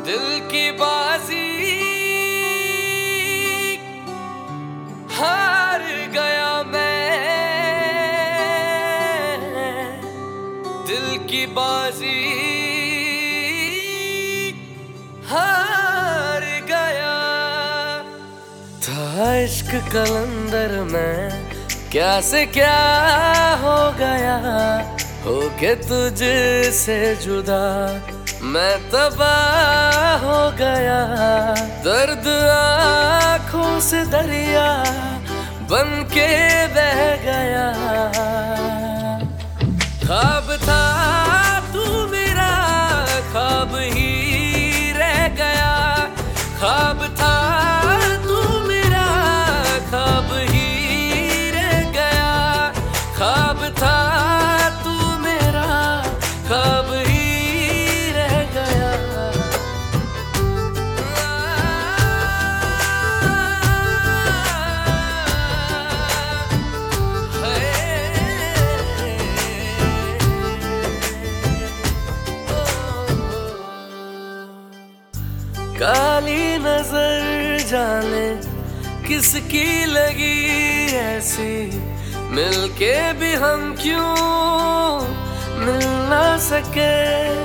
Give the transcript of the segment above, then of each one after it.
दिल की बाजी हार गया मैं, दिल की बाजी हार गया। था इश्क कलंदर में क्या से क्या हो गया, होके तुझसे जुदा मैं तबाह हो गया। दर्द आँखों से दरिया बन के बह गया। ख्वाब था तू मेरा, ख्वाब ही रह गया। ख्वाब था तू मेरा, ख्वाब ही रह गया। ख्वाब था तू मेरा, ख्वाब ही रह गया। काली नजर जाने किसकी लगी ऐसी, मिलके भी हम क्यों मिल ना सके।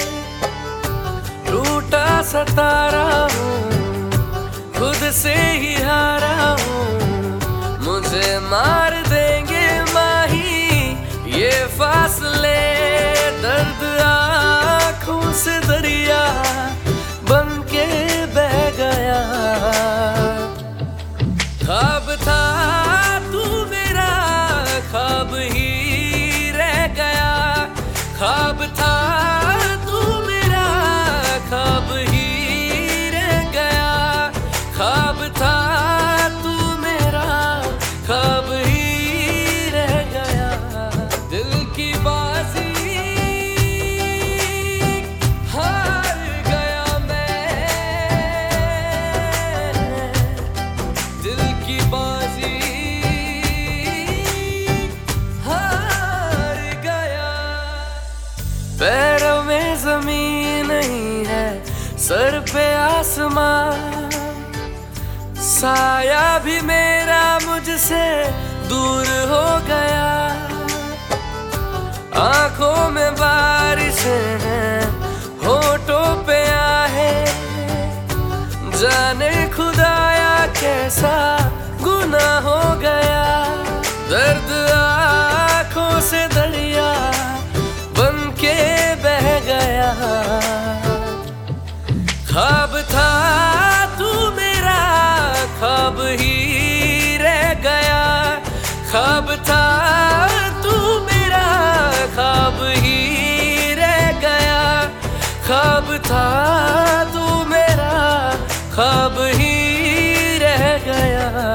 टूटा सतारा हूँ, खुद से ही हारा हूँ। मुझे मार देंगे माही ये फासले। दर्द आँखों से दरिया बन के बह गया। ख्वाब था तू मेरा, ख्वाब ही रह गया। ख्वाब था तू मेरा, ख्वाब ही रह गया। ख्वाब था तू मेरा, ख्वाब ही रह गया। दिल की बाजी हार गया मैं, दिल की बाजी हार गया। पैरों में जमीन नहीं है, सर पे आसमां। साया भी मेरा मुझसे दूर हो गया। आंखों में बारिशें हैं, होठों पे आहें। जाने खुदाया कैसा गुनाह हो गया। दर्द आँखों से दरिया बन के बह गया। ख्वाब था तू मेरा, ख्वाब ही रह गया। ख्वाब था तू मेरा, ख्वाब ही रह गया। ख्वाब था तू मेरा, ख्वाब ही रह गया।